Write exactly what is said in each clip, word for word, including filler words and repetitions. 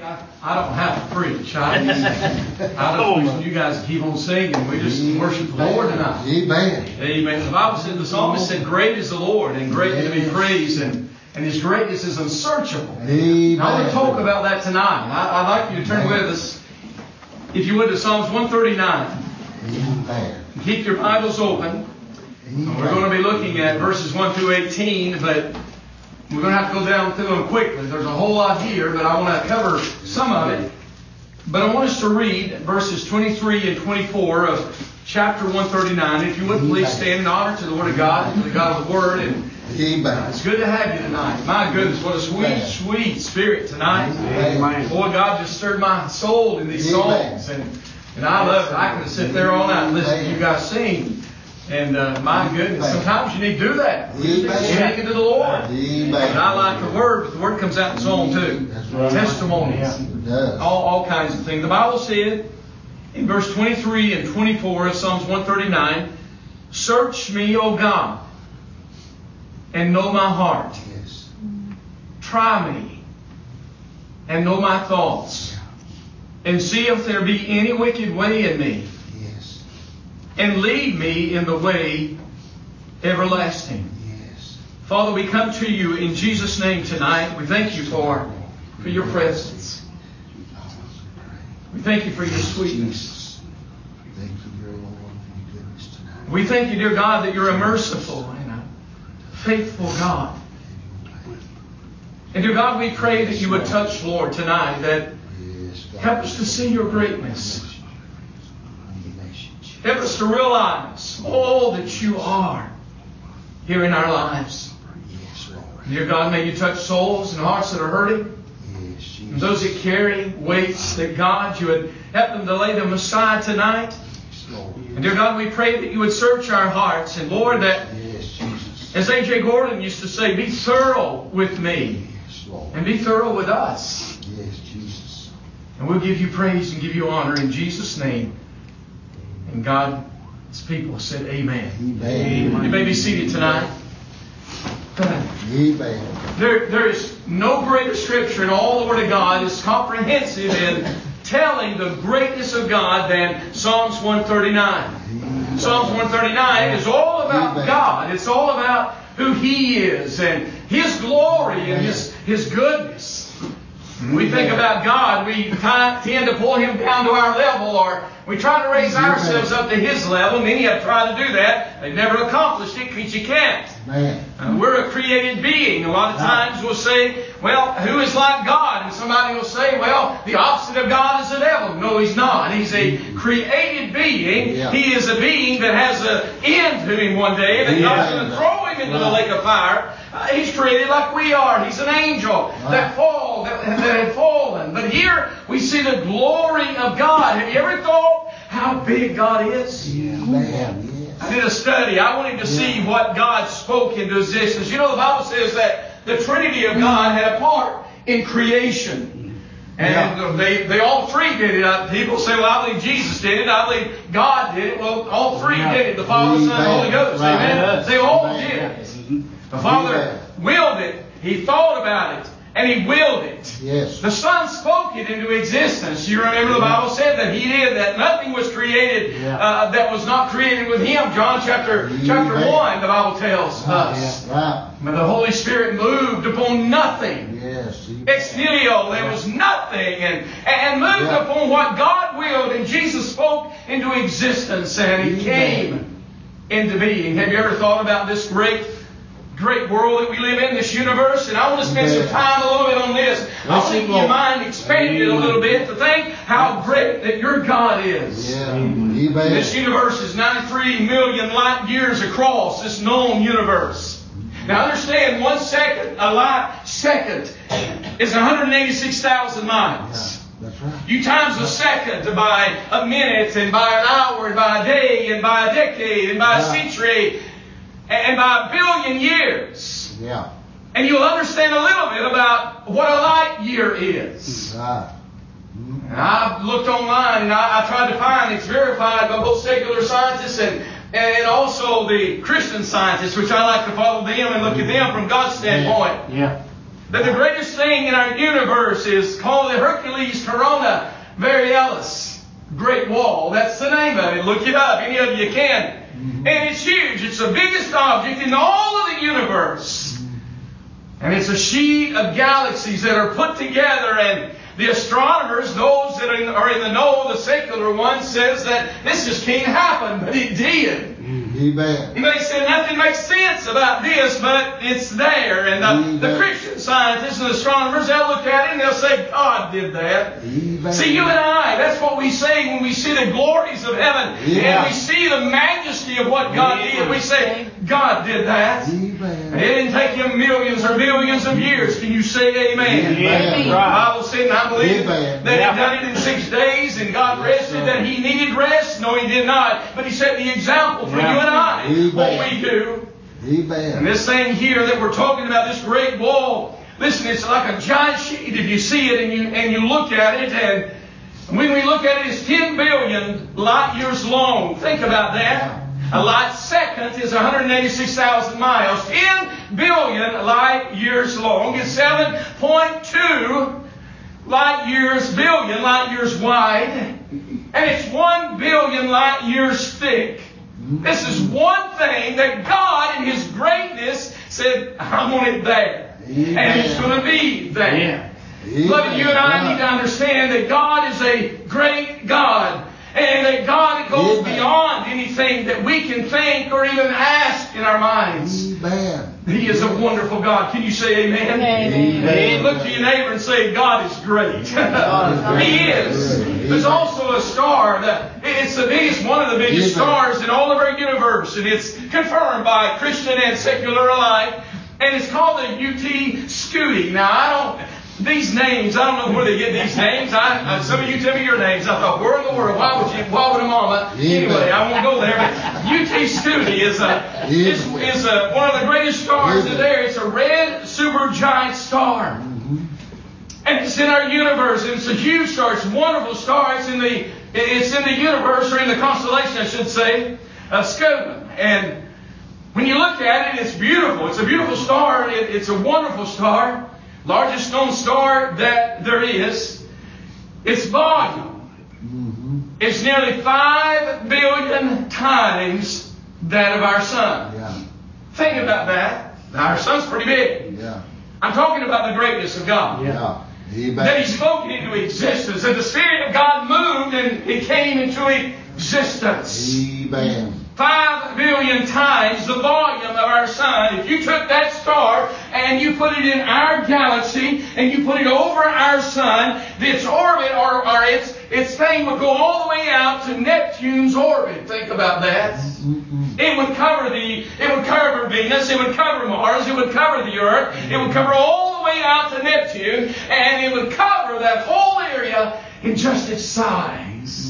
I, I don't have to preach. I, I don't preach. You guys keep on singing. We just worship the Lord tonight. Amen. Amen. The Bible said, the psalmist said, great is the Lord and greatly to be praised, and, and His greatness is unsearchable. Amen. Now, I want to talk about that tonight. I, I'd like you to turn with us, if you would, to Psalms one thirty-nine. Amen. Keep your Bibles open. Amen. We're going to be looking at verses one through eighteen, but we're going to have to go down through them quickly. There's a whole lot here, but I want to cover some of it. But I want us to read verses twenty-three and twenty-four of chapter one thirty-nine. If you would, please stand in honor to the Word of God, to the God of the Word. And Amen. it's good to have you tonight. My goodness, what a sweet, sweet spirit tonight. Amen. Boy, God just stirred my soul in these Amen. songs. And, and I love it. I can sit there all night and listen to you guys sing. And uh, my goodness, sometimes you need to do that. You need to sing it to the Lord. Amen. And I like the Word, but the Word comes out in song too. That's right. Testimonies. It does. All, all kinds of things. The Bible said in verse twenty-three and twenty-four of Psalms one thirty-nine, search me, O God, and know my heart. Yes. Try me and know my thoughts, and see if there be any wicked way in me, Yes. and lead me in the way everlasting. Yes. Father, we come to you in Jesus' name tonight. We thank you for, for your presence. We thank you for your sweetness. Thank you, dear Lord, for your goodness tonight. We thank you, dear God, that you're a merciful and a faithful God. And dear God, we pray that you would touch, Lord, tonight, that Yes, God. help us to see your greatness. Help us to realize all that you are here in our lives. Yes, Lord. Dear God, may you touch souls and hearts that are hurting. Yes, Jesus. And those that carry weights, that God, you would help them to lay them aside tonight. Yes, Lord. And dear God, we pray that you would search our hearts. And Lord, that Yes, Jesus. as A J Gordon used to say, be thorough with me Yes, Lord. and be thorough with us. Yes, Jesus. And we'll give you praise and give you honor in Jesus' name. And God's people said amen. Amen. You may be seated tonight. Amen. There, there is no greater scripture in all the Word of God is comprehensive in telling the greatness of God than Psalms one thirty-nine. Amen. Psalms one thirty-nine is all about Amen. God. It's all about who He is and His glory and His, His goodness. When we think about God, we tend to pull Him down to our level, or we try to raise ourselves up to His level. Many have tried to do that. They've never accomplished it because you can't. Man. Uh, we're a created being. A lot of times we'll say, well, who is like God? And somebody will say, well, the opposite of God is the devil. No, He's not. He's a created being. Yeah. He is a being that has an end to Him one day, that God's going to throw Him into the lake of fire. Uh, he's created like we are. He's an angel that fall, that, that had fallen. But here we see the glory of God. Have you ever thought how big God is? Yeah, man. Yes. I did a study. I wanted to see what God spoke into existence. You know, the Bible says that the Trinity of God had a part in creation. And Yeah. they, they all three did it. Uh, People say, well, I believe Jesus did it. I believe God did it. Well, all three Yeah. did it. The Father, Son, and the Holy Ghost. Right. Amen. They all Amen. did it. The Father Amen. willed it. He thought about it. And He willed it. Yes. The Son spoke it into existence. You remember the Bible said that He did, that nothing was created Yeah. uh, that was not created with Him. John chapter chapter Amen. one, the Bible tells us. Right. But the Holy Spirit moved upon nothing. Yes. Ex nihilo, there was nothing, and, and moved Yeah. upon what God willed, and Jesus spoke into existence, and He Amen. came into being. Have you ever thought about this great great world that we live in, this universe? And I want to spend some time a little bit on this. I want to get your mind expanded a little bit to think how great that your God is. Yeah. Amen. This universe is ninety-three million light years across, this known universe. Now understand, one second, a light second, is one hundred eighty-six thousand miles. That's right. You times a second by a minute, and by an hour, and by a day, and by a decade, and by a Right. century, and by a billion years. Yeah. And you'll understand a little bit about what a light year is. Right. Mm-hmm. And I looked online, and I, I tried to find, it's verified by both secular scientists and, and also the Christian scientists, which I like to follow them and look at them from God's standpoint. Yeah. that the greatest thing in our universe is called the Hercules Corona Borealis Great Wall. That's the name of it. Look it up. Any of you can. Mm-hmm. And it's huge. It's the biggest object in all of the universe. Mm-hmm. And it's a sheet of galaxies that are put together, and the astronomers, those that are in, are in the know, the secular ones, says that this just can't happen, but it did. Amen. And they say nothing makes sense about this, but it's there. And the, the Christian scientists and astronomers, they'll look at it and they'll say, God did that. Amen. See, you and I, that's what we say when we see the glories of heaven. Yeah. And we see the majesty of what God Amen. did. We say, God did that. Amen. It didn't take Him millions or billions of years. Can you say amen? Amen. The Bible said, and I believe Amen. that He done it in six days, and God rested, that He needed rest. No, He did not. But He set the example for Yeah. you and I, Amen. what we do. Amen. And this thing here that we're talking about, this great wall, listen, it's like a giant sheet if you see it and you and you look at it. And when we look at it, it's ten billion light years long. Think about that. A light second is one hundred eighty-six thousand miles. ten billion light years long is seven point two light years, billion light years wide. And it's one billion light years thick. This is one thing that God in His greatness said, I want it there. Amen. And it's going to be there. Yeah. But you and I need to understand that God is a great God. And that God goes Amen. beyond anything that we can think or even ask in our minds. Amen. He is a wonderful God. Can you say amen? Amen. Amen. Look to your neighbor and say, God is great. He is. There's also a star that it's the biggest, one of the biggest Amen. stars in all of our universe, and it's confirmed by Christian and secular alike. And it's called the U T Scuti. Now I don't. These names, I don't know where they get these names. I, uh, some of you tell me your names. I thought, where in the world? Why would you? Why would a mama? Anyway, I won't go there. But U T Scuti is a is, is a, one of the greatest stars that there. It's a red supergiant star, and it's in our universe. And it's a huge star. It's a wonderful star. It's in the it's in the universe, or in the constellation, I should say, of Scuti. And when you look at it, it's beautiful. It's a beautiful star. It, it's a wonderful star. Largest known star that there is. Its volume mm-hmm. is nearly five billion times that of our sun. Yeah. Think about that. Now, our sun's pretty big. Yeah. I'm talking about the greatness of God. Yeah. Amen. That He spoke it into existence. That the Spirit of God moved and it came into existence. Amen. Five billion times the volume of our sun. If you took that star and you put it in our galaxy and you put it over our sun, its orbit or, or its its thing would go all the way out to Neptune's orbit. Think about that. Mm-hmm. It would cover the it would cover Venus, it would cover Mars, it would cover the Earth, mm-hmm. it would cover all the way out to Neptune, and it would cover that whole area in just its size.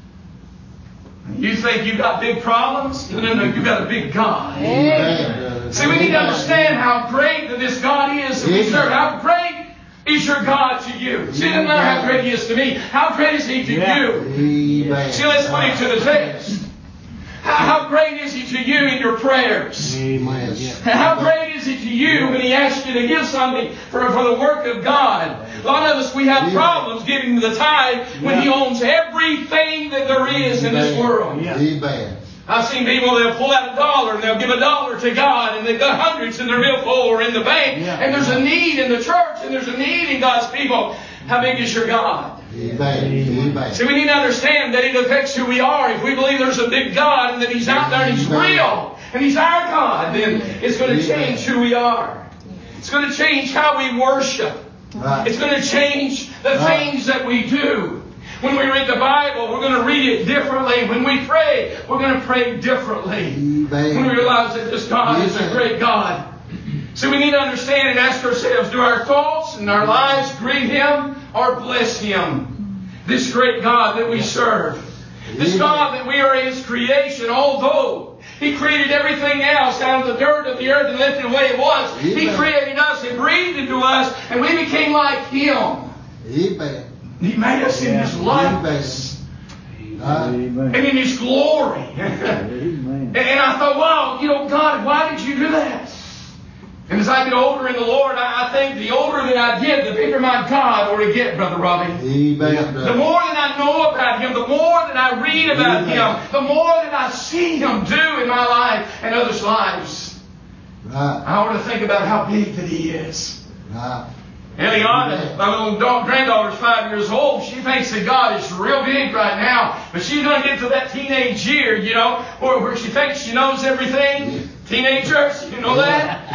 You think you've got big problems? No, no, no. You've got a big God. Amen. See, we need to understand how great that this God is that we serve. How great is your God to you? See, it doesn't matter how great He is to me. How great is He to Yeah. you? Amen. See, let's put it to the test. How, how great is He to you in your prayers? Amen. How great is He to you when He asks you to give something for, for the work of God? A lot of us, we have problems giving the tithe when He owns everything that there is in this world. Amen. I've seen people, they'll pull out a dollar and they'll give a dollar to God, and they've got hundreds in their billfold or in the bank, Yeah. and there's a need in the church and there's a need in God's people. How big is your God? Amen. Amen. See, we need to understand that it affects who we are. If we believe there's a big God and that He's out there and He's real and He's our God, then it's going to change who we are. It's going to change how we worship. Right. It's going to change the Right. things that we do. When we read the Bible, we're going to read it differently. When we pray, we're going to pray differently. Amen. When we realize that this God is a Amen. great God. So we need to understand and ask ourselves, do our thoughts and our lives grieve Him or bless Him? This great God that we serve. This Amen. God that we are His creation, although He created everything else out of the dirt of the earth and left it the way it was. Amen. He created us and breathed into us, and we became like Him. Amen. He made us in His likeness Amen. and in His glory. Amen. And I thought, wow, you know, God, why did you do that? And as I get older in the Lord, I, I think the older that I get, the bigger my God ought to get, Brother Robbie. Amen. The more that I know about Him, the more that I read about Amen. Him, the more that I see Him do in my life and others' lives, Right. I ought to think about how big that He is. Right. Eliana, my little da- granddaughter's five years old. She thinks that God is real big right now. But she's going to get to that teenage year, you know, where, where she thinks she knows everything. Yeah. Teenagers, you know that?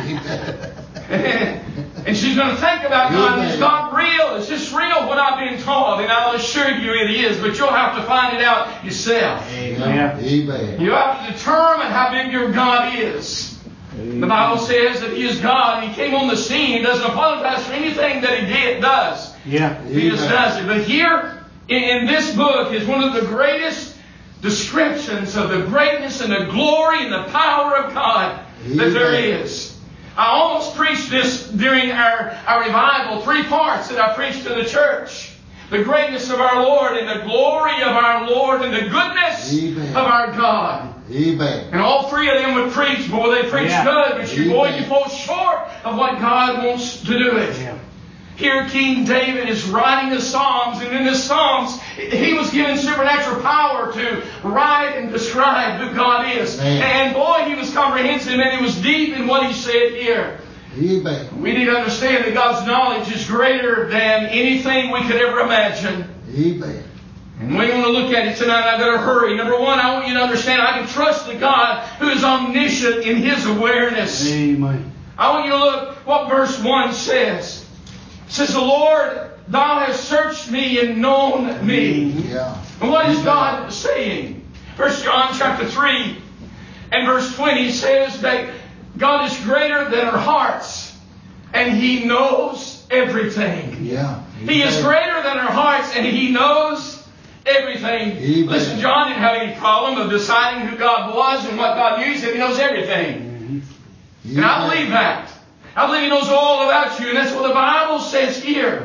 And she's going to think about God. Amen. Is God real? Is this real what I've been taught? And I'll assure you it is. But you'll have to find it out yourself. Amen. Amen. You have to determine how big your God is. The Bible says that He is God. He came on the scene. He doesn't apologize for anything that He did, does. Yeah. He just does it. But here in, in this book is one of the greatest descriptions of the greatness and the glory and the power of God that there is. I almost preached this during our, our revival, three parts that I preached to the church. The greatness of our Lord and the glory of our Lord and the goodness Amen. of our God. Amen. And all three of them would preach. Boy, they preach Yeah. good, but you, boy, Amen. you fall short of what God wants to do it. Yeah. Here King David is writing the Psalms, and in the Psalms, he was given supernatural power to write and describe who God is. Amen. And boy, he was comprehensive and he was deep in what he said here. Amen. We need to understand that God's knowledge is greater than anything we could ever imagine. Amen. And we're going to look at it tonight. I better hurry. Number one, I want you to understand I can trust the God who is omniscient in His awareness. Amen. I want you to look what verse one says. It says, the Lord, Thou hast searched me and known me. Yeah. And what is Amen. God saying? First John chapter three and verse twenty says that God is greater than our hearts and He knows everything. Yeah. He is Amen. greater than our hearts and He knows everything. Amen. Listen, John didn't have any problem of deciding who God was and what God knew. He said He knows everything. Amen. And I believe that. I believe He knows all about you. And that's what the Bible says here.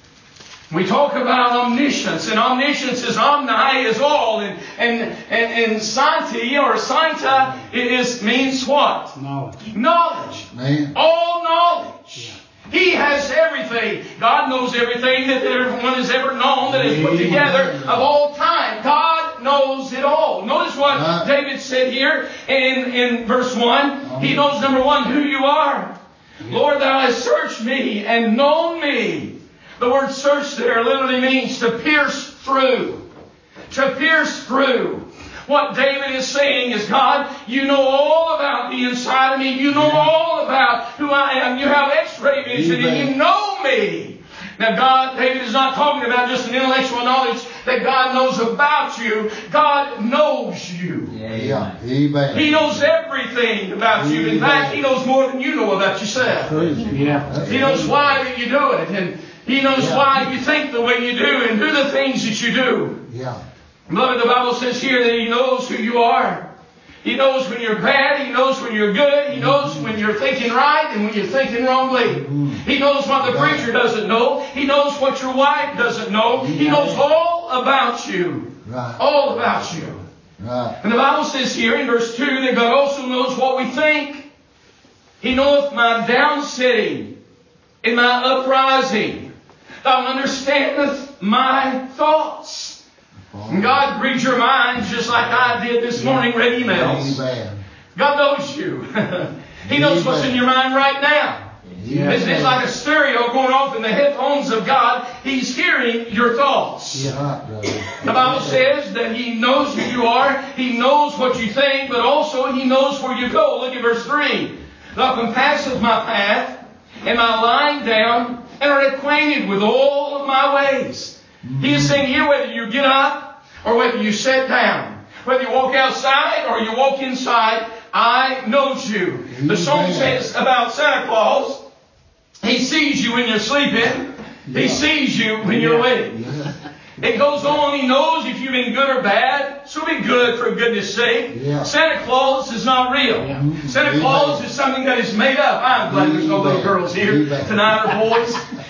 We talk about omniscience. And omniscience is omni, is all. And, and, and, and Santi or Santa is, means what? Knowledge. Knowledge. Man. All knowledge. He has everything. God knows everything that everyone has ever known that is put together of all time. God knows it all. Notice what Right. David said here in, in verse one. He knows, number one, who you are. Lord, Thou hast searched me and known me. The word search there literally means to pierce through. To pierce through. What David is saying is, God, you know all about the inside of me. You know all about who I am. You have x-ray vision and you know me. Now God, David is not talking about just an intellectual knowledge that God knows about you. God knows you. Yeah. Amen. He knows everything about you. In fact, He knows more than you know about yourself. Yeah. He knows why that you do it. And He knows Yeah. why you think the way you do and do the things that you do. Yeah. Beloved, the Bible says here that He knows who you are. He knows when you're bad. He knows when you're good. He knows when you're thinking right and when you're thinking wrongly. He knows what the preacher doesn't know. He knows what your wife doesn't know. He knows all about you. Right. All about you. Right. And the Bible says here in verse two that God also knows what we think. He knoweth my downsitting and my uprising. Thou understandeth my thoughts. And God reads your minds just like I did this morning, read emails. Amen. God knows you. He knows what's in your mind right now. Yeah. It's, it's like a stereo going off in the headphones of God. He's hearing your thoughts. Right, brother. The Bible says that He knows who you are. He knows what you think, but also He knows where you go. Look at verse three. Thou compassest my path and my lying down and art acquainted with all of my ways. He is saying here, whether you get up or whether you sit down, whether you walk outside or you walk inside, I knows you. The song says about Santa Claus, He sees you when you're sleeping. He sees you when you're awake. It goes on, He knows if you've been good or bad. So be good, for goodness sake. Yeah. Santa Claus is not real. Yeah. Santa Amen. Claus is something that is made up. I'm glad there's no little girls here Amen. tonight or boys.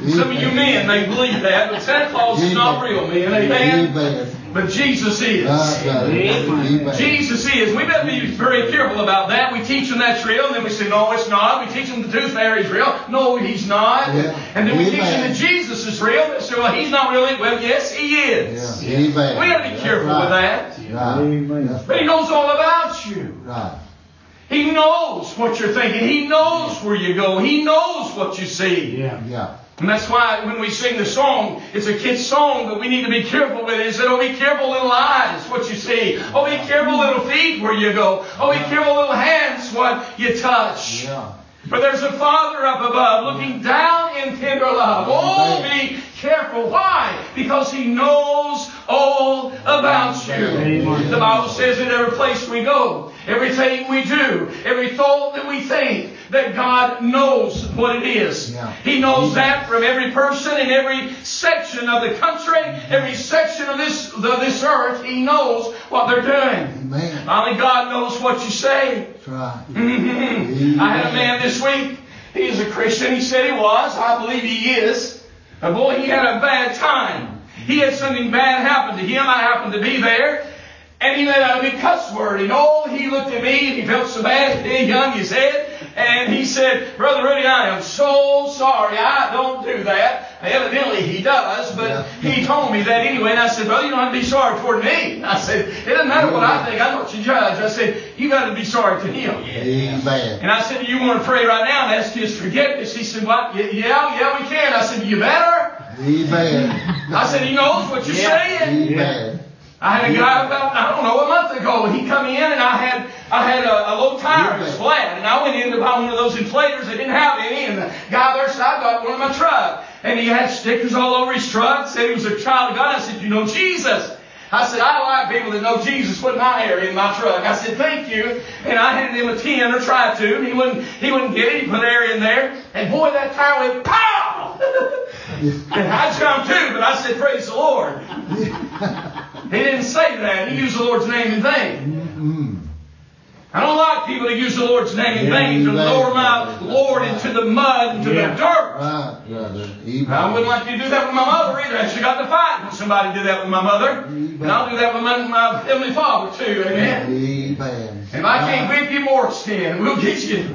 Some of you men may believe that, but Santa Claus is not real, men. Amen? Amen. But Jesus is. Right, brother. Amen. Jesus is. We better be very careful about that. We teach them that's real, and then we say, no, it's not. We teach them the tooth fairy's real. No, he's not. Yeah. And then we Amen. teach them that Jesus is real. They say, well, he's not really. Well, yes, he is. Yeah. Amen. We got to be careful right. with that. Right. Amen. That's But he knows all about you. right. He knows what you're thinking. He knows where you go. He knows what you see. Yeah. Yeah. And that's why when we sing the song, it's a kid's song, but we need to be careful with it. It said, oh, be careful, little eyes, what you see. Oh, be careful, little feet, where you go. Oh, be careful, little hands, what you touch. Yeah. For there's a Father up above looking down in tender love. Oh, be careful. Why? Because He knows all about you. Amen. The Bible says that every place we go, everything we do, every thought that we think, that God knows what it is. Yeah. He knows that from every person in every section of the country, every section of this, of this earth. He knows what they're doing. Amen. Only God knows what you say. That's right. Mm-hmm. I had a man this week. He's a Christian. He said he was. I believe he is. But boy, he had a bad time. He had something bad happen to him. I happened to be there. And he let out a big cuss word. And oh, he looked at me and he felt so bad. He hung his head. And he said, Brother Rudy, I am so sorry. I don't do that. Evidently he does, but Yeah. he told me that anyway. And I said, Brother, you don't have to be sorry toward me. I said, it doesn't matter what I think. I'm not your judge. I said, you got to be sorry to him. Amen. And I said, do you want to pray right now and ask his forgiveness? He said, what? Yeah, yeah, we can. I said, you better. Amen. I said, he knows what you're saying. Amen. I had a guy about, I don't know, a month ago. He come in and I had I had a, a low tire that was flat. And I went in to buy one of those inflators. They didn't have any. And the guy there said, I got one in my truck. And he had stickers all over his truck. Said he was a child of God. I said, you know Jesus? I said, I like people that know Jesus put my area in my truck. I said, thank you. And I handed him a ten or tried to. And he wouldn't, he wouldn't get it. He put air in there. And boy, that tire went pow! And I jumped too, but I said, praise the Lord. He didn't say that. He used the Lord's name in vain. Mm-hmm. I don't like people that use the Lord's name in vain to lower my Lord into the mud, into Yeah. the dirt. Right, brother. Amen. I wouldn't like you to do that with my mother either. I actually got to fight when somebody did that with my mother. And I'll do that with my, my Heavenly Father too. Amen. Amen. And if I can't whip you more, Stan, we'll get you.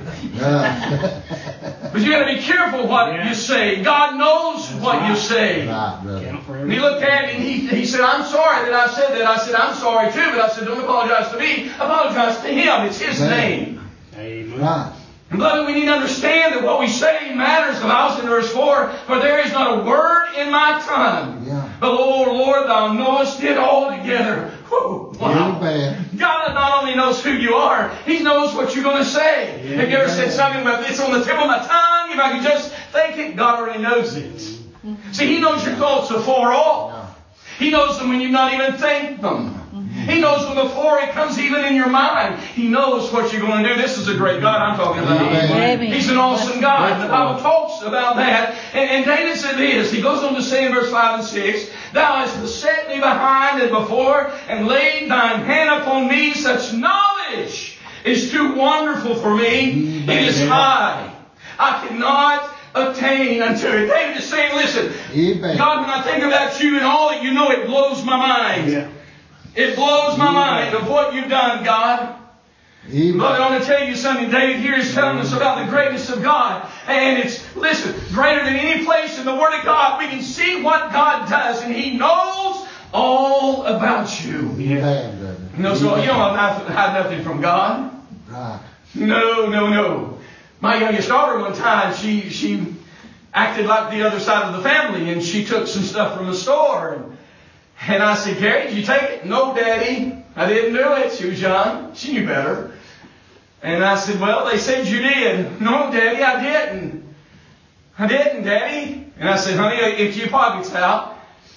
Right. But you got to be careful what Yeah. you say. God knows what right. you say. Right, brother. And he looked at me and he, he said, I'm sorry that I said that. I said, I'm sorry too. But I said, don't apologize to me. Apologize to him. It's his Amen. name. Amen. Right. And beloved, we need to understand that what we say matters. The Bible said in verse four, for there is not a word in my tongue. Yeah. But Lord, Lord, thou knowest it altogether. Whew, wow. Amen. God not only knows who you are, He knows what you're going to say. Yeah, Have you ever amen. said something about it's on the tip of my tongue? If I could just think it, God already knows it. See, He knows your thoughts afar off. Yeah. He knows them when you not even think them. He knows them before it comes even in your mind. He knows what you're going to do. This is a great God I'm talking about. Amen. He's an awesome God. The Bible talks about that. And, and David said this. He goes on to say in verse five and six, Thou hast beset me behind and before, and laid thine hand upon me. Such knowledge is too wonderful for me. It is high. I cannot attain unto it. David is saying, listen, Amen. God, when I think about you and all that you know, it blows my mind. Yeah. It blows my mind of what you've done, God. Amen. But I want to tell you something. David here is telling us about the greatness of God. And it's, listen, greater than any place in the Word of God. We can see what God does. And He knows all about you. Amen, brother. He knows all. You don't hide nothing from God. Right. No, no, no. My youngest daughter one time, she she acted like the other side of the family. And she took some stuff from the store. And And I said, Carrie, did you take it? No, Daddy. I didn't do it. She was young. She knew better. And I said, well, they said you did. No, Daddy, I didn't. I didn't, Daddy. And I said, honey, if your pocket's out,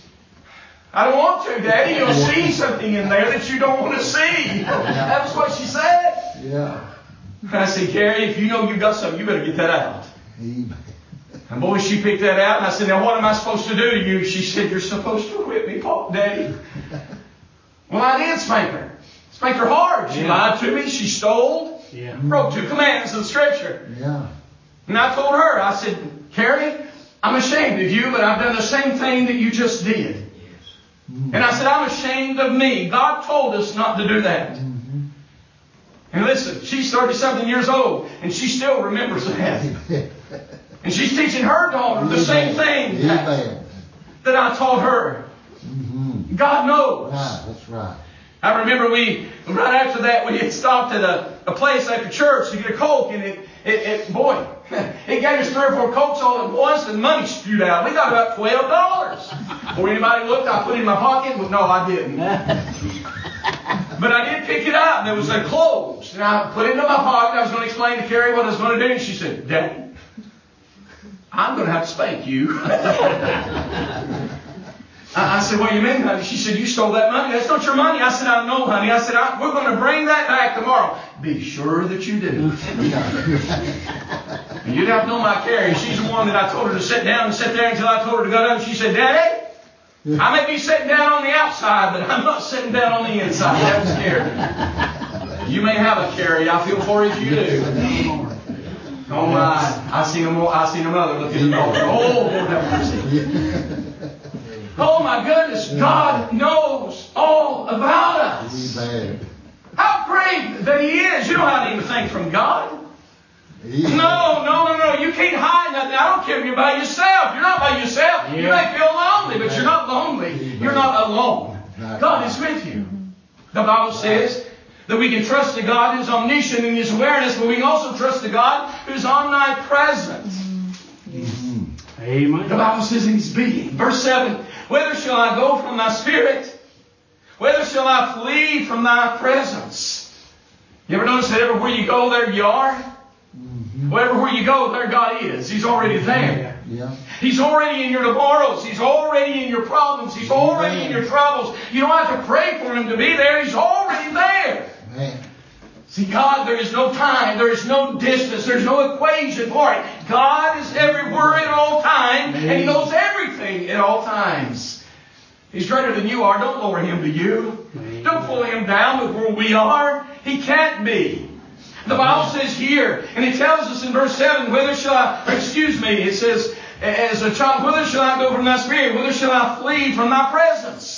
I don't want to, Daddy. You'll see something in there that you don't want to see. That was what she said. Yeah. And I said, Carrie, if you know you've got something, you better get that out. Amen. And boy, she picked that out. And I said, now what am I supposed to do to you? She said, you're supposed to whip me, Pop, Daddy. Well, I did spank her. Spank her hard. She Yeah. lied to me. She stole. Yeah. Broke two commandments of the Scripture. Yeah. And I told her, I said, Carrie, I'm ashamed of you, but I've done the same thing that you just did. And I said, I'm ashamed of me. God told us not to do that. Mm-hmm. And listen, she's thirty-something years old, and she still remembers that. And she's teaching her daughter the same thing that, that I taught her. Mm-hmm. God knows. Right, that's right. I remember we, right after that, we had stopped at a, a place after church to get a Coke, and it, it, it boy, it gave us three or four Cokes all at once, and money spewed out. We got about twelve dollars. Before anybody looked, I put it in my pocket. Well, no, I didn't. But I did pick it up, and it was uh, closed. And I put it in my pocket. I was going to explain to Carrie what I was going to do, and she said, Daddy, I'm going to have to spank you. I said, what do you mean, honey? She said, you stole that money. That's not your money. I said, I know, honey. I said, I, we're going to bring that back tomorrow. Be sure that you do. And you'd have to know my Carrie. She's the one that I told her to sit down and sit there until I told her to go down. She said, Daddy, I may be sitting down on the outside, but I'm not sitting down on the inside. That was Carrie. You may have a Carrie. I feel for you if you do. Oh my! I seen a I seen a mother look at the daughter. Oh, Lord have mercy. Oh my goodness! God knows all about us. Amen. How great that He is! You don't have anything from God. No, no, no, no! You can't hide nothing. I don't care if you're by yourself. You're not by yourself. You may feel lonely, but you're not lonely. You're not alone. God is with you. The Bible says that we can trust to God who's omniscient in His awareness, but we can also trust to God who's omnipresent. Mm-hmm. Amen. The Bible says in His being. Verse seven, whither shall I go from Thy Spirit? Whither shall I flee from Thy presence? You ever notice that everywhere you go, there you are? Mm-hmm. Well, everywhere you go, there God is. He's already there. Yeah. He's already in your tomorrows. He's already in your problems. He's already in your troubles. You don't have to pray for Him to be there. He's already there. Man. See, God, there is no time. There is no distance. There's no equation for it. God is everywhere at all time, and He knows everything at all times. He's greater than you are. Don't lower Him to you. Don't pull Him down with where we are. He can't be. The Bible says here, and it tells us in verse seven, whither shall I, excuse me, it says, as a child, whither shall I go from Thy Spirit? Whither shall I flee from Thy presence?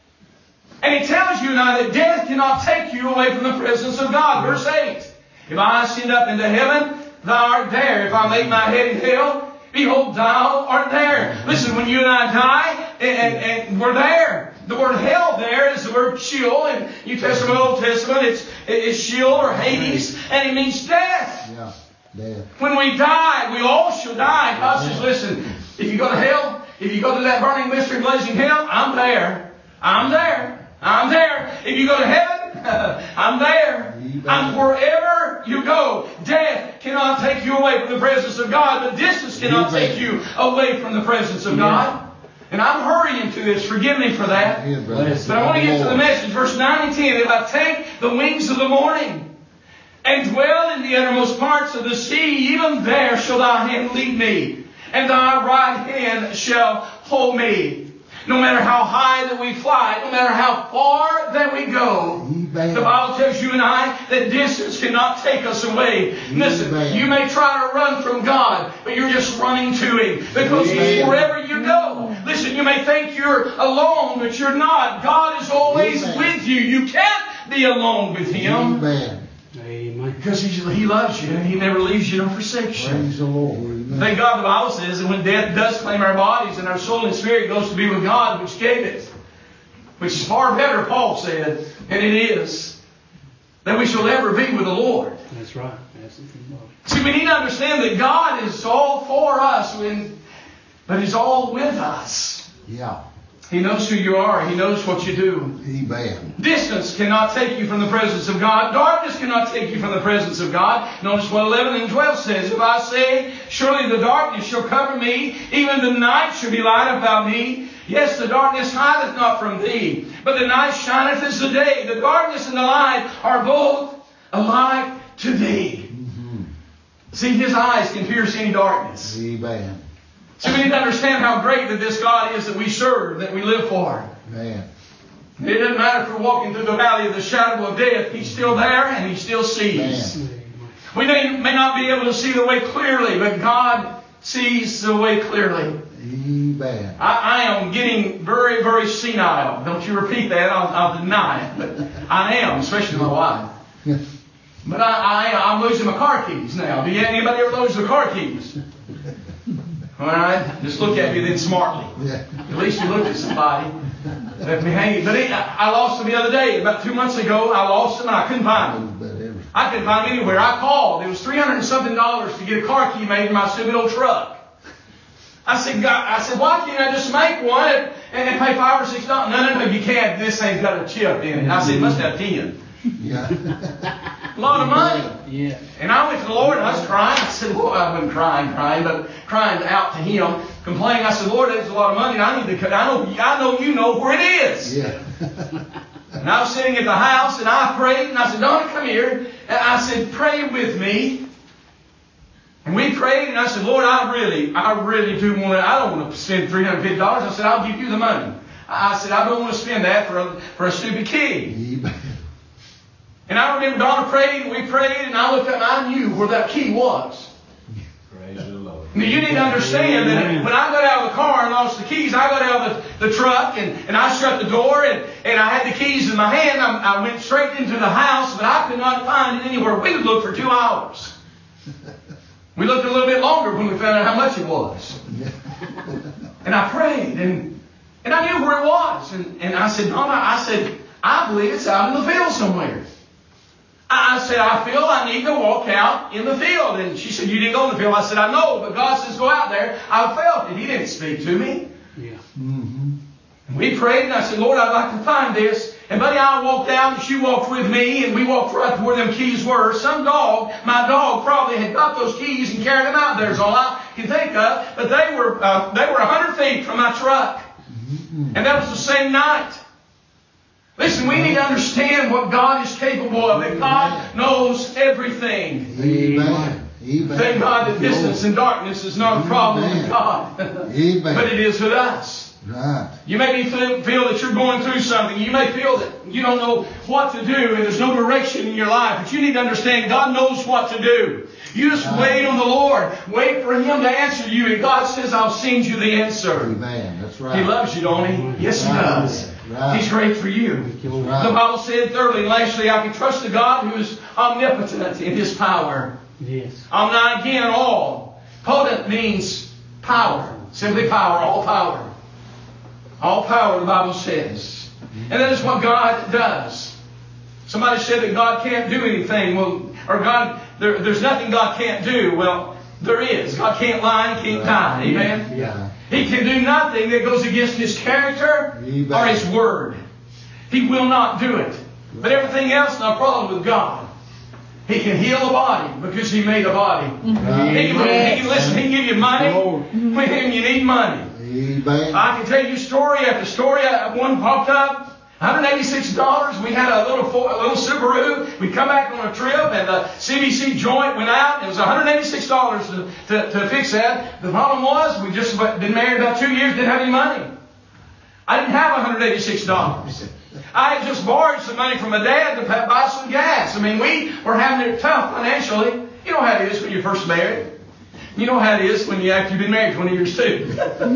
And He tells you now that death cannot take you away from the presence of God. Verse eight, if I ascend up into heaven, Thou art there. If I make my head in hell, behold, Thou art there. Listen, when you and I die, and, and, and we're there. The word hell there is the word Sheol. In New Testament, Old Testament, it's, it's Sheol or Hades, and it means death. Yeah. Death. When we die, we all shall die. God says, listen, if you go to hell, if you go to that burning mystery blazing hell, I'm there. I'm there. I'm there. If you go to heaven, I'm there. I'm wherever you go. Death cannot take you away from the presence of God, but distance cannot take you away from the presence of God. And I'm hurrying through this. Forgive me for that. But I want to get to the message. Verse nine and ten. If I take the wings of the morning and dwell in the uttermost parts of the sea, even there shall Thy hand lead me, and Thy right hand shall hold me. No matter how high that we fly, no matter how far that we go, Amen. The Bible tells you and I that distance cannot take us away. Amen. Listen, you may try to run from God, but you're just running to Him because Amen. He's wherever you go. Listen, you may think you're alone, but you're not. God is always Amen. With you. You can't be alone with Him. Amen. Amen. Because he, he loves you and He never leaves you nor forsakes you. Praise the Lord. Thank God the Bible says that when death does claim our bodies and our soul and spirit goes to be with God, which gave it, which is far better, Paul said, and it is, that we shall ever be with the Lord. That's right. That's the thing. See, we need to understand that God is all for us, when, but He's all with us. Yeah. He knows who you are. He knows what you do. Amen. Distance cannot take you from the presence of God. Darkness cannot take you from the presence of God. Notice what eleven and twelve says. If I say, surely the darkness shall cover me, even the night shall be light about me. Yes, the darkness hideth not from Thee, but the night shineth as the day. The darkness and the light are both alike to Thee. Mm-hmm. See, His eyes can pierce any darkness. Amen. So we need to understand how great that this God is that we serve, that we live for. Man. It doesn't matter if we're walking through the valley of the shadow of death. He's still there and He still sees. Man. We may, may not be able to see the way clearly, but God sees the way clearly. Amen. I, I am getting very, very senile. Don't you repeat that. I'll, I'll deny it. But I am, especially my wife. But I, I, I'm losing my car keys now. Do you, anybody ever lose their car keys? All right? Just look at me then smartly. Yeah. At least you looked at somebody. Left me hanging. But it, I, I lost them the other day. About two months ago, I lost them and I couldn't find them. I couldn't find them anywhere. I called. It was three hundred and something dollars to get a car key made in my stupid old truck. I said, God, I said, why can't I just make one and, and pay five or six dollars? No, no, no, you can't. This thing's got a chip in it. I said, it must have ten. Yeah. A lot of money. Yeah. And I went to the Lord and I was crying. I said, Lord, I wasn't crying, crying, but crying out to Him, complaining. I said, Lord, there's a lot of money. And I need to. I know. I know you know where it is. Yeah. And I was sitting at the house and I prayed and I said, Donna, come here. And I said, pray with me. And we prayed and I said, Lord, I really, I really do want to. I don't want to spend three hundred fifty dollars. I said, I'll give you the money. I said, I don't want to spend that for a for a stupid key. Amen. And I remember Donna prayed, and we prayed, and I looked up and I knew where that key was. Praise the Lord. Now, you need to understand that when I got out of the car and lost the keys, I got out of the, the truck, and, and I shut the door, and, and I had the keys in my hand. I, I went straight into the house, but I could not find it anywhere. We would look for two hours. We looked a little bit longer when we found out how much it was. And I prayed, and, and I knew where it was. And, and I said, Donna, I said, I believe it's out in the field somewhere. I said, I feel I need to walk out in the field. And she said, you didn't go in the field. I said, I know, but God says go out there. I felt it. He didn't speak to me. Yeah. Mm-hmm. And we prayed, and I said, Lord, I'd like to find this. And Buddy and I walked out, and she walked with me, and we walked right to where them keys were. Some dog, my dog, probably had got those keys and carried them out there is all I can think of. But they were uh, they were one hundred feet from my truck. Mm-hmm. And that was the same night. Listen, we need to understand what God is capable of. That God knows everything. Amen. Amen. Thank God that distance and darkness is not a problem with God. Amen. But it is with us. Right. You may feel, feel that you're going through something. You may feel that you don't know what to do and there's no direction in your life. But you need to understand God knows what to do. You just right. wait on the Lord. Wait for Him to answer you. And God says, I'll send you the answer. Amen. That's right. He loves you, don't He? Yes, He right. does. Right. He's great for you. Right. The Bible said, thirdly and lastly, I can trust the God who is omnipotent in His power. Yes. Omni again, all. Potent means power. Simply power, all power. All power, the Bible says. And that is what God does. Somebody said that God can't do anything. Well, or God, there, there's nothing God can't do. Well, there is. God can't lie, He can't die. Amen? Yeah. He can do nothing that goes against His character Amen. or His word. He will not do it. But everything else, no problem with God. He can heal a body because He made a body. Right. He, can, he can listen. He can give you money when you need money. Amen. I can tell you story after story. One popped up, one hundred eighty-six dollars. We had a little a little Subaru. We come back on a trip, and the C V C joint went out. It was one hundred eighty-six dollars to, to, to fix that. The problem was we just been married about two years, didn't have any money. I didn't have one hundred eighty-six dollars. I had just borrowed some money from my dad to buy some gas. I mean, we were having it tough financially. You know how it is when you're first married. You know how it is when you after you've been married twenty years too.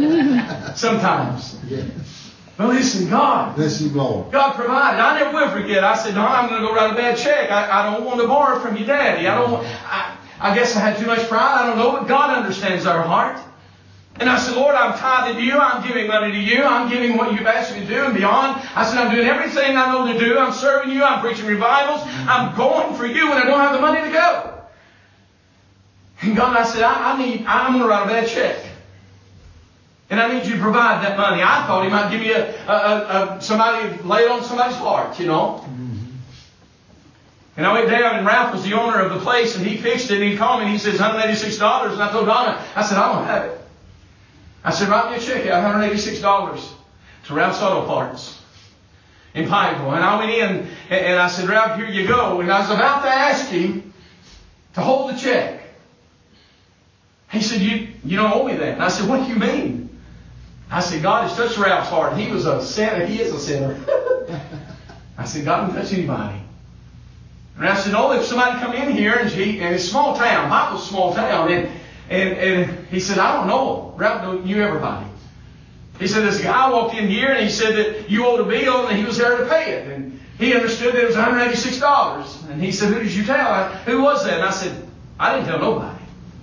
Sometimes. Yeah. But listen, God. Listen, Lord. God provided. I never will forget. I said, no, I'm going to go write a bad check. I, I don't want to borrow from you, Daddy. I don't want, I, I guess I had too much pride. I don't know, but God understands our heart. And I said, Lord, I'm tithing to you. I'm giving money to you. I'm giving what you've asked me to do and beyond. I said, I'm doing everything I know to do. I'm serving you. I'm preaching revivals. I'm going for you when I don't have the money to go. And God, I said, I, I need, I'm going to write a bad check. And I need you to provide that money. I thought He might give me a, a, a, a somebody, lay it on somebody's heart, you know. Mm-hmm. And I went down, and Ralph was the owner of the place, and he fixed it, and he called me, and he says, one hundred eighty-six dollars. And I told Donna, I said, I don't have it. I said, write me a check out, one hundred eighty-six dollars to Ralph's Auto Parts in Pikeville. And I went in, and, and I said, Ralph, here you go. And I was about to ask him to hold the check. He said, you, you don't owe me that. And I said, what do you mean? I said, God has touched Ralph's heart. He was a sinner. He is a sinner. I said, God can touch anybody. And I said, oh, if somebody come in here, and, she, and it's a small town. Pikeville's a small town. And And, and he said, I don't know. Ralph knew everybody. He said, this guy walked in here and he said that you owed a bill and he was there to pay it. And he understood that it was one hundred eighty-six dollars. And he said, who did you tell? I, who was that? And I said, I didn't tell nobody.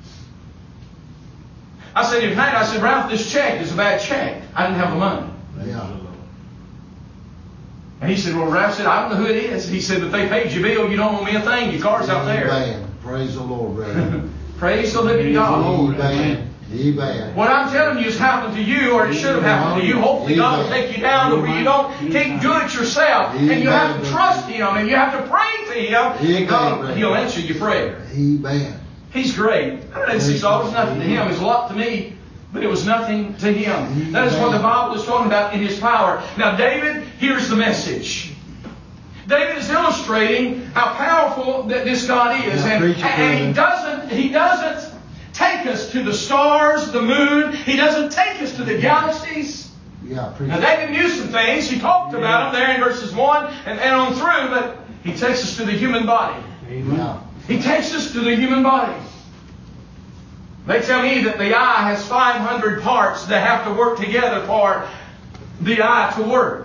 I said, in fact, I said, Ralph, this check is a bad check. I didn't have the money. Yeah. And he said, well, Ralph said, I don't know who it is. He said, but they paid your bill. You don't owe me a thing. Your car's out there. Amen. Praise the Lord, brother. Praise the living God. Amen. Amen. What I'm telling you has happened to you, or it should have happened to you. Hopefully God will take you down to where you don't can't do it yourself. And you have to trust Him, and you have to pray to Him, and God, He'll answer your prayer. Amen. He's great. one hundred eighty-six dollars, nothing to Him. It's a lot to me, but it was nothing to Him. That is what the Bible is talking about in His power. Now, David, here's the message. David is illustrating how powerful that this God is, and, and He doesn't. He doesn't take us to the stars, the moon. He doesn't take us to the galaxies. Yeah, now, David knew some things. He talked about them there in verses one and, and on through, but He takes us to the human body. Amen. He takes us to the human body. They tell me that the eye has five hundred parts that have to work together for the eye to work.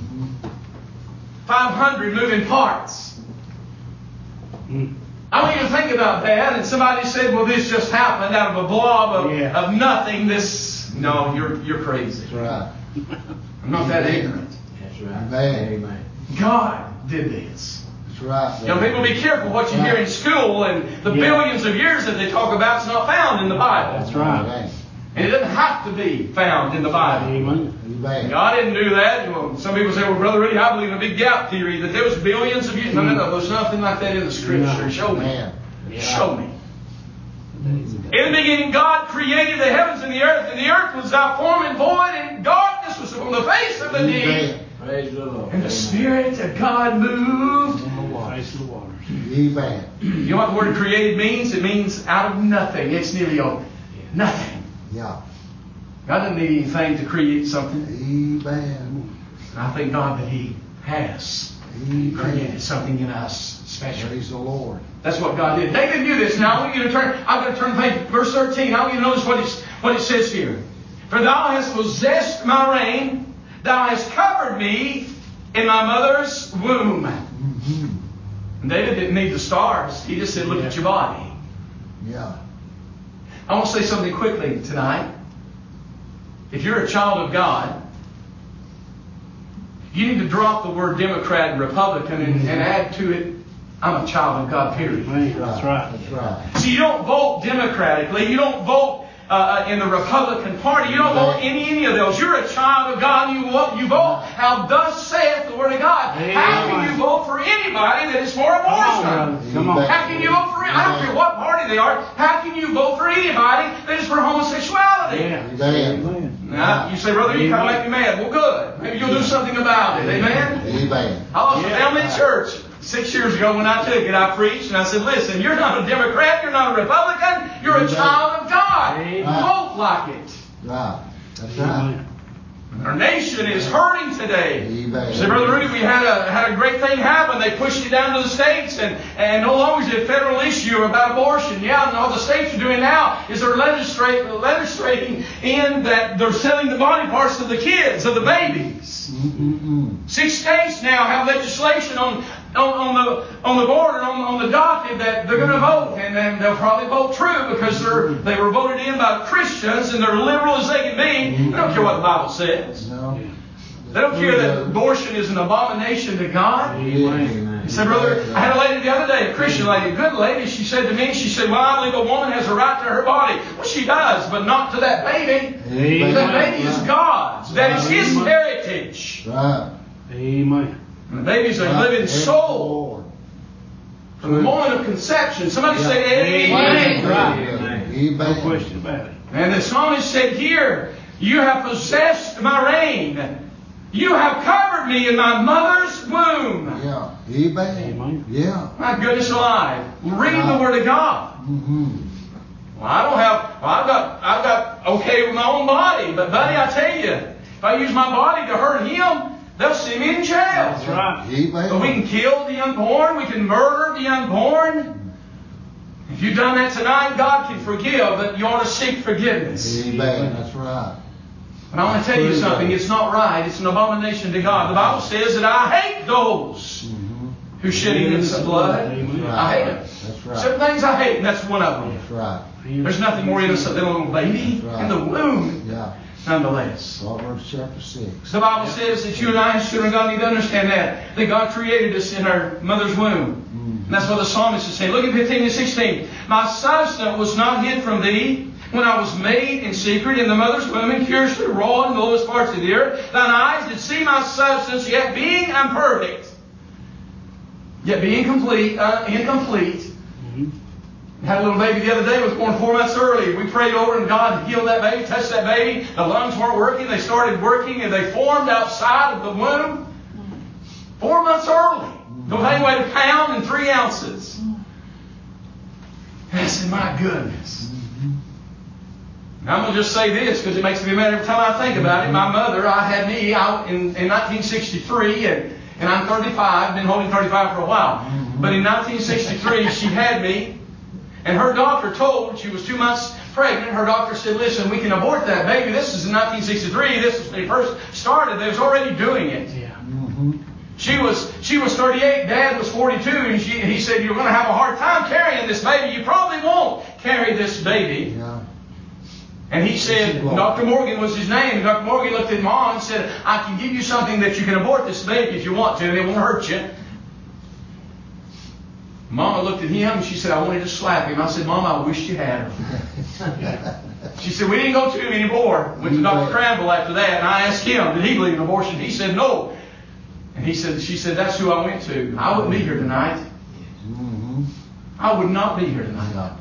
five hundred moving parts. Mm. I want you to think about that. And somebody said, well, this just happened out of a blob of, yeah. of nothing. This, no, you're you're crazy. That's right. I'm not that ignorant. That's right. Amen. Amen. God did this. That's right. Young people, be careful what you hear in school, and the Yeah. billions of years that they talk about is not found in the Bible. That's right. Amen. And it doesn't have to be found in the Bible. Amen. Amen. God didn't do that. Well, some people say, well, Brother Rudy, I believe in a big gap theory, that there was billions of years. No, no, no. There's nothing like that in the Scripture. No. Show me. Amen. Show me. In the beginning, God created the heavens and the earth, and the earth was without form and void, and darkness was upon the face of the deep. Amen. Praise the Lord. And the Spirit of God moved. On the face of the waters. Amen. You know what the word created means? It means out of nothing. It's nearly all nothing. Yeah. God doesn't need anything to create something. Amen. I thank God that He has Amen. created something in us special. Praise the Lord. That's what God did. David knew this. Now I want you to turn. I'm going to turn the page. Verse thirteen. I want you to notice what it, what it says here. For thou hast possessed my reign. Thou hast covered me in my mother's womb. Mm-hmm. And David didn't need the stars. He just said, look Yeah. at your body. Yeah. I want to say something quickly tonight. If you're a child of God, you need to drop the word Democrat and Republican and, and add to it, I'm a child of God, period. Amen. That's right. That's right. See, you don't vote democratically. You don't vote uh, in the Republican Party. You don't vote in any of those. You're a child of God. You vote, you vote how thus saith the Word of God. Amen. How can you vote for anybody that is for Come on, abortion? brother. Come on. How can you vote for, I don't care what party they are, how can you vote for anybody that is for homosexuality? Yeah. Amen. Now, you say, brother, you kind of make me mad. Well, good. Maybe you'll do something about it. Amen? Amen. I lost Yeah. a family in church six years ago when I took it. I preached and I said, listen, you're not a Democrat, you're not a Republican, you're a Amen. child of God. Amen. Vote like it. Right. That's right. Amen. Our nation is hurting today. Amen. Say, Brother Rudy, we had a had a great thing happen. They pushed it down to the states, and, and no longer is it a federal issue about abortion. Yeah, and all the states are doing now is they're legislate, legislating in that they're selling the body parts of the kids, of the babies. Mm-mm-mm. Six states now have legislation on on, on the on the border, on, on the docket, that they're going to vote, and then they'll probably vote true because they're they were voted in by Christians and they're liberal as they can be. They don't care what the Bible says. No. They don't care that abortion is an abomination to God. Amen. He said, brother, I had a lady the other day, a Christian lady, a good lady. She said to me, she said, well, I believe a woman has a right to her body. Well, she does, but not to that baby. Amen. That baby is God's. That is His heritage. Right. Amen. And the baby's a living soul from the moment of conception. Somebody say amen. Right. No Amen. question about it. And the psalmist said here, you have possessed my reign. You have covered me in my mother's womb. Yeah. Amen. Amen. Yeah. My goodness alive. Read the Word of God. Mm-hmm. Well, I don't have, well, I've got, I've got okay with my own body. But buddy, I tell you, if I use my body to hurt him, they'll see me in jail. That's right. Amen. But we can kill the unborn. We can murder the unborn. If you've done that tonight, God can forgive, but you ought to seek forgiveness. Amen. That's right. And I want to tell you something. It's not right. It's an abomination to God. The Bible says that I hate those Mm-hmm. who shed innocent blood. Amen. I hate them. That's right. Certain things I hate, and that's one of them. That's right. There's nothing more innocent than a little baby That's right. in the womb, Yeah. nonetheless. Proverbs chapter six. The Bible says that you and I, as children of God, need to understand that. That God created us in our mother's womb. And that's what the psalmist is saying. Look at fifteen and sixteen. My substance was not hid from thee when I was made in secret in the mother's womb and curiously wrought in the lowest parts of the earth. Thine eyes did see my substance, yet being imperfect, yet being complete, uh, incomplete. Mm-hmm. Had a little baby the other day, was born four months early. We prayed over and God healed that baby, touched that baby. The lungs weren't working. They started working and they formed outside of the womb. Four months early. The baby weighed a pound and three ounces. And I said, my goodness. Now, I'm going to just say this because it makes me mad every time I think about it. My mother, I had me out in, in nineteen sixty-three, and, and I'm thirty-five, been holding thirty-five for a while. But in nineteen sixty-three, she had me, and her doctor told, she was two months pregnant, her doctor said, listen, we can abort that baby. This is in nineteen sixty-three. This was when they first started. They was already doing it. Yeah. Mm-hmm. She was she was thirty-eight, Dad was forty-two, and she, he said, you're going to have a hard time carrying this baby. You probably won't carry this baby. Yeah. And he said, Doctor Morgan was his name. And Doctor Morgan looked at Mom and said, I can give you something that you can abort this baby if you want to, and it won't hurt you. Mama looked at him and she said, I wanted to slap him. I said, Mom, I wish you had her. She said, we didn't go to him anymore. Went to Doctor Crandall after that, and I asked him, did he believe in abortion? He said, no. And he said, she said, that's who I went to. I wouldn't be here tonight. Mm-hmm. I would not be here tonight. Yeah.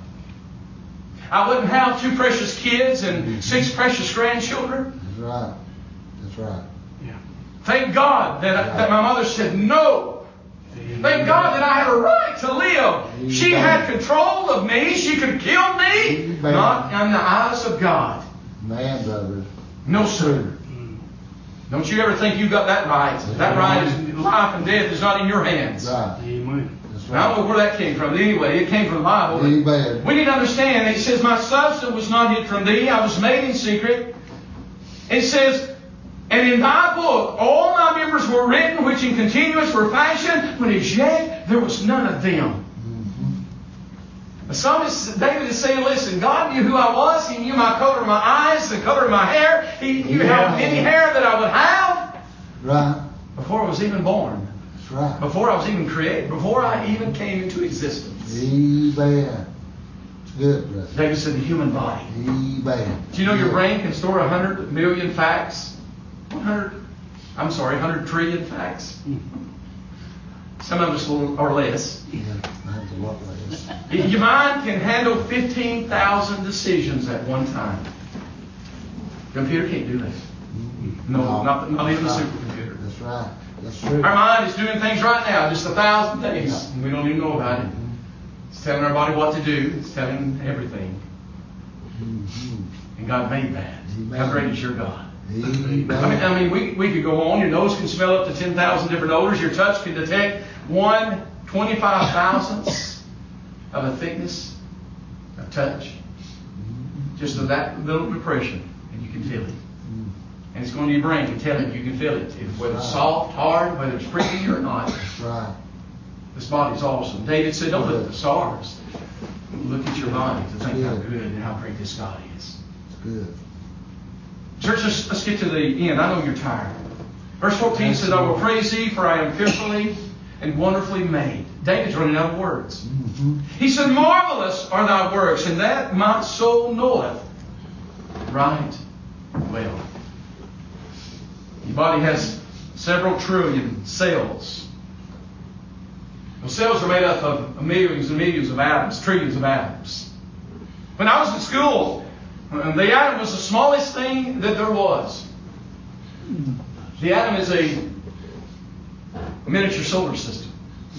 I wouldn't have two precious kids and six precious grandchildren. That's right. That's right. Yeah. Thank God that, that my mother said no. Thank God that I had a right to live. She had control of me. She could kill me. Not in the eyes of God. Man, brother. No, sir. Don't you ever think you got that right. That right is life and death is not in your hands. Right. Amen. That's And I right. don't know where that came from. Anyway, it came from the Bible. Amen. We need to understand that it says, my substance was not hid from thee. I was made in secret. It says, and in thy book all my members were written, which in continuance were fashioned, when as yet there was none of them. Mm-hmm. The psalmist David is saying, listen, God knew who I was. He knew my color of my eyes, the color of my hair. He knew how many hair that I would have Right. before I was even born. That's right. Before I was even created. Before I even came into existence. Amen. It's good, brother. David said the human body. Amen. Do you know your brain can store one hundred million facts? one hundred, I'm sorry, one hundred trillion facts? Some of us will, or less. Yeah, mine's a lot less. Your mind can handle fifteen thousand decisions at one time. Computer can't do that. No, not, not even a supercomputer. That's right. That's true. Our mind is doing things right now, just a thousand things, and we don't even know about it. It's telling our body what to do. It's telling everything. Mm-hmm. And God made that. Amen. How great is your God? Amen. I mean, I mean we, we could go on. Your nose can smell up to ten thousand different odors. Your touch can detect one twenty-five thousandths of a thickness of touch. Just of that little depression, and you can feel it. And it's going to your brain to tell it you can feel it. If, whether it's soft, hard, whether it's prickly or not. That's right. This body's awesome. David said, don't look at the stars. Look at your body to think how good and how great this God is. It's good. Church, let's, let's get to the end. I know you're tired. Verse fourteen says, I will praise thee, for I am fearfully and wonderfully made. David's running out of words. Mm-hmm. He said, marvelous are thy works, and that my soul knoweth right well. Your body has several trillion cells. Well, cells are made up of millions and millions of atoms, trillions of atoms. When I was in school, the atom was the smallest thing that there was. The atom is a miniature solar system.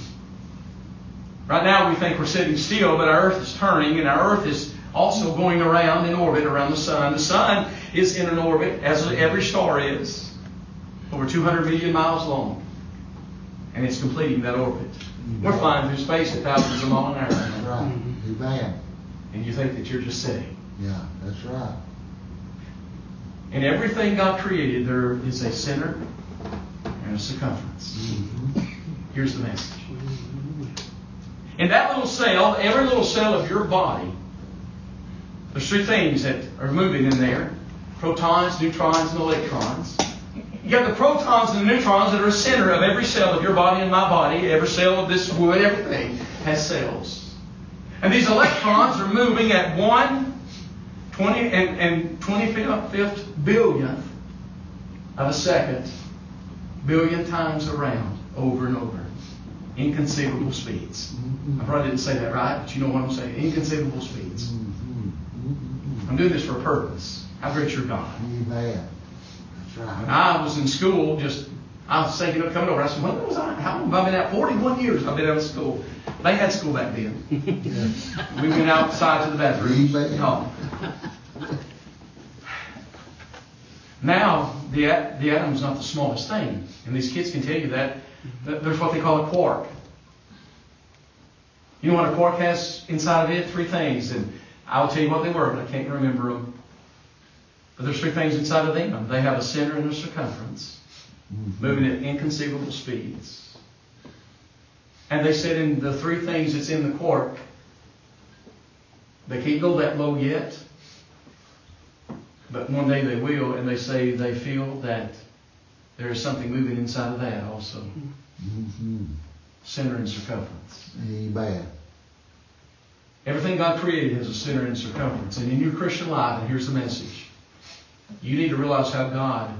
Right now we think we're sitting still, but our Earth is turning, and our Earth is also going around in orbit around the Sun. The Sun is in an orbit, as every star is, over two hundred million miles long. And it's completing that orbit. We're flying through space at thousands of miles an hour. That's right. Amen. And you think that you're just sitting. Yeah, that's right. In everything God created, there is a center and a circumference. Mm-hmm. Here's the message. In that little cell, every little cell of your body, there's three things that are moving in there. Protons, neutrons, and electrons. You got the protons and the neutrons that are the center of every cell of your body and my body. Every cell of this wood, everything has cells. And these electrons are moving at one twenty and, and twenty-fifth billionth of a second, billion times around, over and over. Inconceivable speeds. I probably didn't say that right, but you know what I'm saying. Inconceivable speeds. I'm doing this for a purpose. How great your God. Amen. That's right. When I was in school, just I was thinking of coming over. I said, when was I? How long have I been out? forty-one years I've been out of school. They had school back then. We went outside to the bathroom. Oh. Now, the the atom's not the smallest thing. And these kids can tell you that. There's what they call a quark. You know what a quark has inside of it? Three things. And I'll tell you what they were, but I can't remember them. But there's three things inside of them. They have a center and a circumference, mm-hmm. moving at inconceivable speeds. And they said in the three things that's in the quark, they can't go that low yet, but one day they will, and they say they feel that there is something moving inside of that also. Mm-hmm. Center and circumference. Amen. Everything God created has a center and circumference. And in your Christian life, and here's the message, you need to realize how God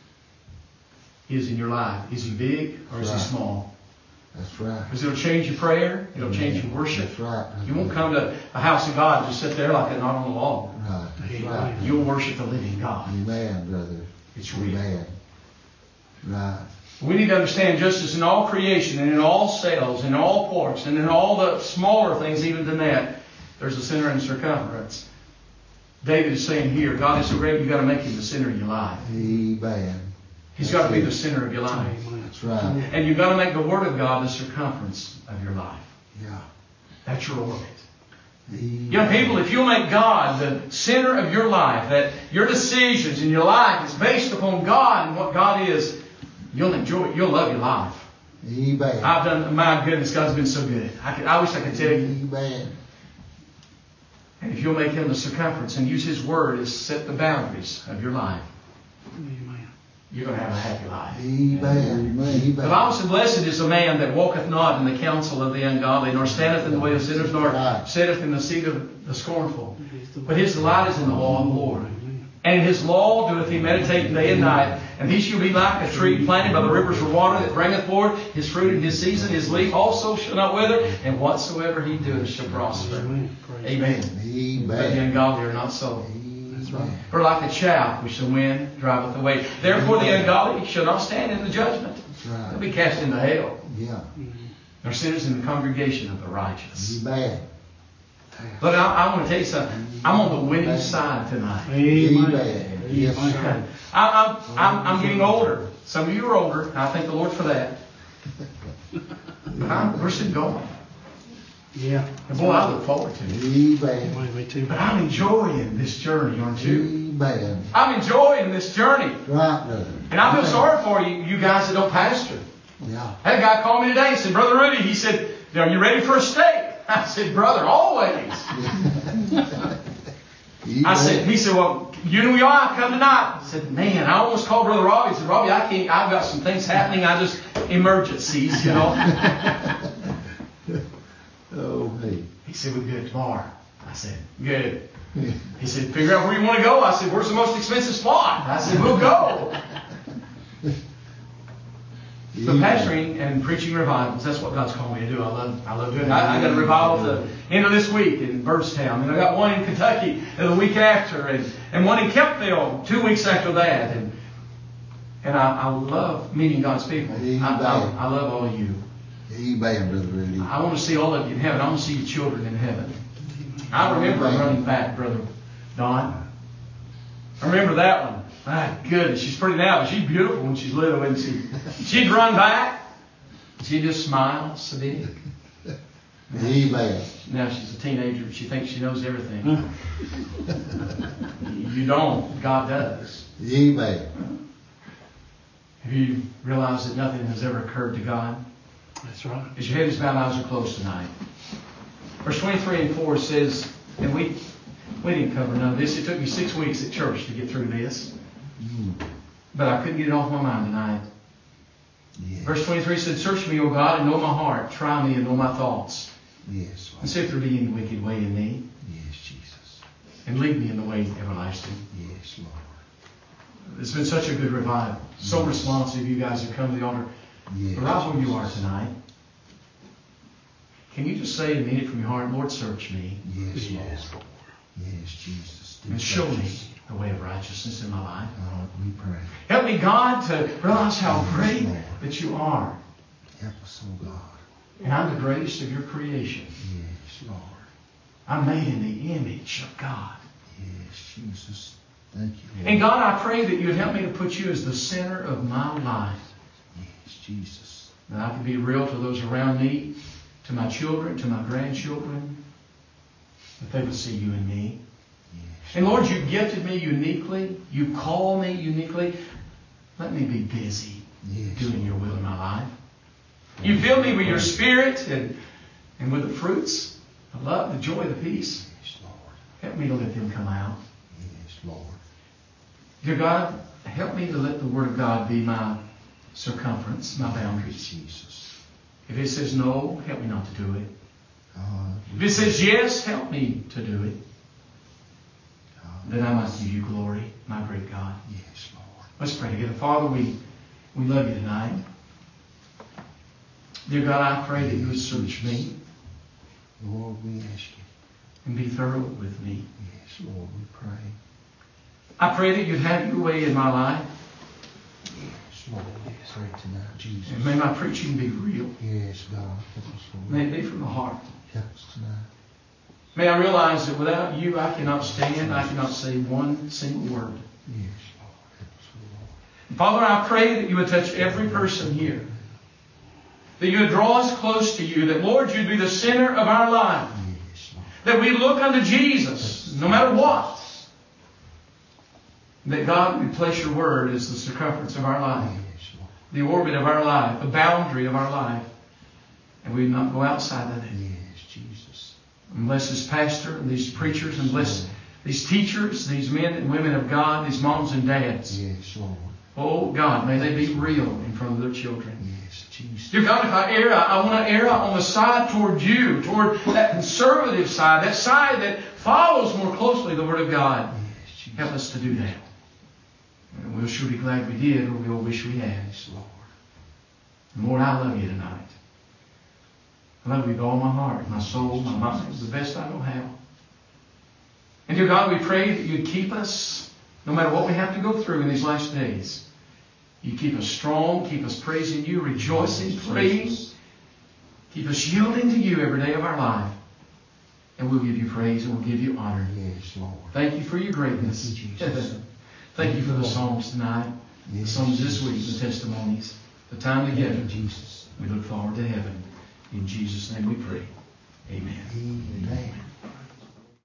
is in your life. Is He big or is right. He small? That's right. Because it'll change your prayer. It'll Amen. Change your worship. That's right. That's you won't right. come to a house of God and just sit there like a knot on the wall. Right. That's right. You'll worship the living God. Amen, brother. It's real. Amen. Right. We need to understand just as in all creation and in all cells and in all parts and in all the smaller things even than that, there's a center and circumference. David is saying here, God is so great, you've got to make Him the center of your life. Amen. He's got to be the center of your life. That's right. And you've got to make the Word of God the circumference of your life. Yeah. That's your orbit. Amen. Young people, if you'll make God the center of your life, that your decisions in your life is based upon God and what God is, you'll enjoy it. You'll love your life. Amen. I've done, my goodness, God's been so good. I, could, I wish I could tell you. Amen. And if you'll make Him the circumference and use His Word as set the boundaries of your life, Amen. you're going to have a happy life. Amen. Amen. The Bible said, blessed is the man that walketh not in the counsel of the ungodly, nor standeth in the way of sinners, nor right. sitteth in the seat of the scornful. But his delight is in the law of the Lord. And in His law doeth he meditate day and night. And he shall be like a tree planted by the rivers of water that bringeth forth his fruit in his season. His leaf also shall not wither. And whatsoever he doeth shall prosper. Amen. Amen. Amen. But the ungodly are not so. That's right. For like the chaff which the wind driveth away. Therefore the ungodly shall not stand in the judgment. That's right. They'll be cast into hell. Yeah. They're sinners in the congregation of the righteous. Amen. But I, I want to tell you something. I'm on the winning side tonight. Amen. Yes, I, sir. I'm, I'm, I'm getting older. Some of you are older, and I thank the Lord for that. But I'm, we're still going. Yeah. And boy, I look forward to it. Amen. Me too. But I'm enjoying this journey, aren't you? Amen. I'm enjoying this journey. Right, brother. And I feel sorry for you, you guys that don't pastor. Yeah. That guy called me today and said, Brother Rudy, he said, are you ready for a steak? I said, brother, always. I said, he said, well, you know you are, come tonight. I said, man, I almost called Brother Robbie. He said, Robbie, I can't, I've got some things happening. I just, emergencies, you know. Oh, hey. He said, we'll do it tomorrow. I said, good. He said, figure out where you want to go. I said, where's the most expensive spot? I said, we'll go. But pastoring and preaching revivals, that's what God's called me to do. I love I love doing it. I, I got a revival at the end of this week in Birdstown. And I got one in Kentucky the week after. And, and one in Kempville two weeks after that. And and I, I love meeting God's people. I, I, I love all of you. Amen, Brother Rudy. I want to see all of you in heaven. I want to see your children in heaven. I remember running back, Brother Don. I remember that one. My goodness, she's pretty now, but she's beautiful when she's little, isn't she? She'd run back. She just smiles so big. Amen. Now she's a teenager, but she thinks she knows everything. You don't. God does. Amen. Have you realized that nothing has ever occurred to God? That's right. As your head is bowed, eyes are closed tonight. Verse twenty-three and four says, and we we didn't cover none of this. It took me six weeks at church to get through this. Mm. But I couldn't get it off my mind tonight. Yes. Verse twenty-three said, search me, O God, and know my heart. Try me and know my thoughts. Yes, And Lord. see if there be any wicked way in me. Yes, Jesus. And lead me in the way everlasting. Yes, Lord. It's been such a good revival. So Yes. responsive. You guys have come to the altar. Yes, But right where you are Jesus. tonight, can you just say and mean it from your heart, Lord, search me Yes, Lord. Yes, Lord. Yes, Jesus. Do and show touch me us. the way of righteousness in my life. Lord, we pray. Help me, God, to realize how Yes, great Lord. that you are. Help us, oh God. And I'm the greatest of your creation. Yes, Lord. I'm made in the image of God. Yes, Jesus. Thank you, Lord. And God, I pray that you would help me to put you as the center of my life. Yes, Jesus. That I can be real to those around me, to my children, to my grandchildren, that they would see you in me. Yes. And Lord, you gifted me uniquely. You call me uniquely. Let me be busy Yes, doing your will in my life. You fill me with your Spirit and, and with the fruits, the love, the joy, the peace. Yes, Lord. Help me to let them come out. Yes, Lord. Dear God, help me to let the Word of God be my circumference, my boundaries. Jesus. If it says no, help me not to do it. God, If it says yes, help me to do it. God. Then I must give you glory, my great God. Yes, Lord. Let's pray together. Father, we, we love you tonight. Dear God, I pray that you would search me Lord, we ask you. and be thorough with me. Yes, Lord, we pray. I pray that you'd have your way in my life. Yes, Lord, we pray tonight, Jesus. And may my preaching be real. Yes, God. Help us, Lord. May it be from the heart. Help us tonight. May I realize that without you, I cannot stand. I cannot say one single word. Yes, Lord. Help us, Lord. Father, I pray that you would touch every person here. That you would draw us close to you. That, Lord, you'd be the center of our life. Yes, Lord. That we look unto Jesus, no matter what. That God would place your word as the circumference of our life. Yes, Lord. The orbit of our life. The boundary of our life. And we would not go outside of it. Yes, Jesus. And bless this pastor and these preachers and bless these teachers, these men and women of God, these moms and dads. Yes, Lord. Oh God, may they be real in front of their children. Yes, Jesus. Dear God, if I err, I want to err on the side toward you, toward that conservative side, that side that follows more closely the Word of God. Yes, Jesus. Help us to do that. And we'll sure be glad we did, or we'll wish we had. Yes, Lord. And Lord, I love you tonight. I love you with all my heart, my soul, my mind, the best I know how. And dear God, we pray that you'd keep us, no matter what we have to go through in these last days. You keep us strong, keep us praising you, rejoicing, praying. Keep us yielding to you every day of our life. And we'll give you praise and we'll give you honor. Yes, Lord. Thank you for your greatness. Thank you, Jesus. Thank you for the songs tonight, the Yes, songs this week, Jesus. the testimonies, the time together. Thank you, Jesus. We look forward to heaven. In Jesus' name we pray. Amen. Amen.